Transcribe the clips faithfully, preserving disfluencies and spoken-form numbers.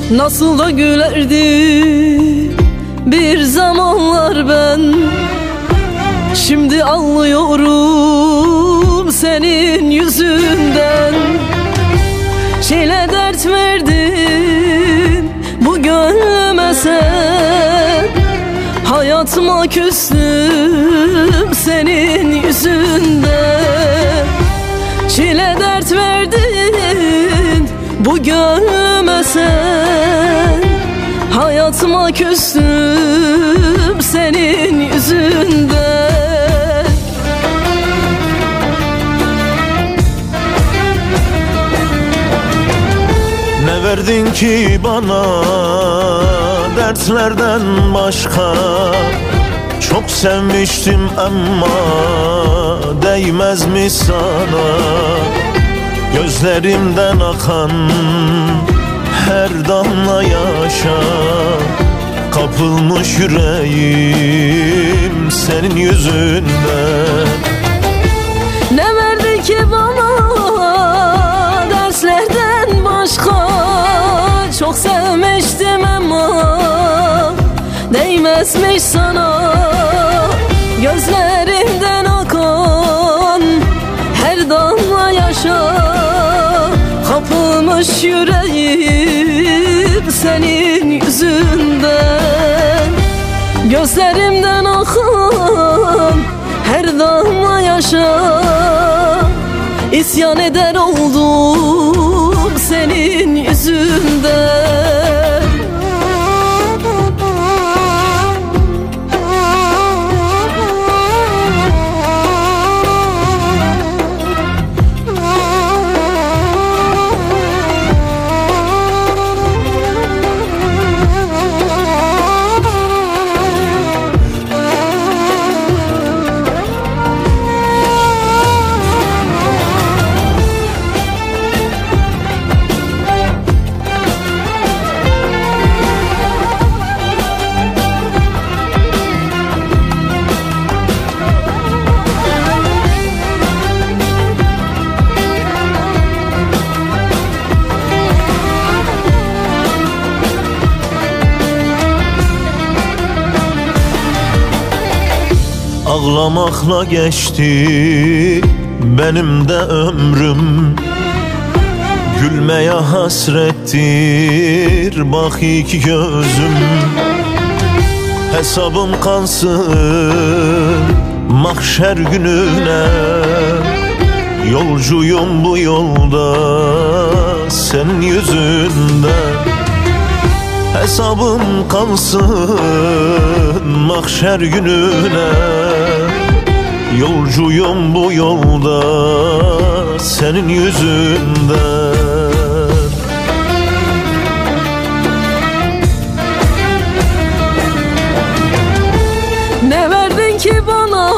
Nasıl da gülerdim bir zamanlar ben. Şimdi ağlıyorum senin yüzünden. Çile dert verdin bu gönlüme sen. Hayatıma küstüm senin yüzünden. Çile dert verdin bu gönlüme sen. Hayatıma küstüm senin yüzünden. Ne verdin ki bana dertlerden başka? Çok sevmiştim ama değmez mi sana? Gözlerimden akan her damla yaşa, kapılmış yüreğim senin yüzünden. Ne verdi ki bana derslerden başka? Çok sevmiştim ama değmezmiş sana. Gözlerimden akan her damla yaşa, kapılmış yüreğim senin yüzünden. Gözlerimden akan her damla yaşa, İsyan eder oldum senin yüzünden. Ağlamakla geçti benim de ömrüm. Gülmeye hasrettir bak iki gözüm. Hesabım kalsın mahşer gününe. Yolcuyum bu yolda senin yüzünden. Hesabım kalsın mahşer gününe. Yolcuyum bu yolda senin yüzünden. Ne verdin ki bana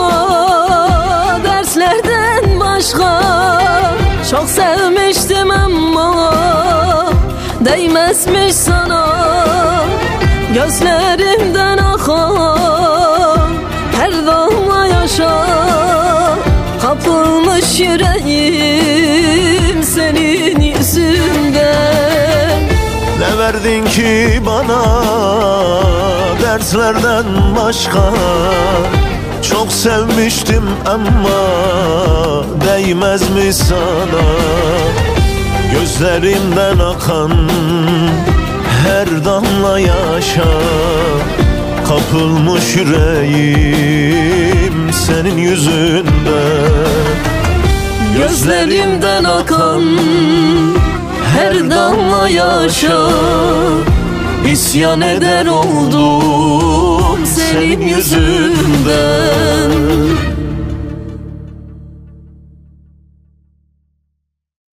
derslerden başka? Çok sevmiştim ama değmezmiş sana. Gözlerimden akan her damla yaşa, kapılmış yüreğim senin yüzünden. Ne verdin ki bana dertlerden başka? Çok sevmiştim ama değmez mi sana? Gözlerimden akan her damla yaşa, kapılmış yüreğim senin yüzünden. Gözlerimden akan her damla yaşa, İsyan eder oldum senin yüzünden.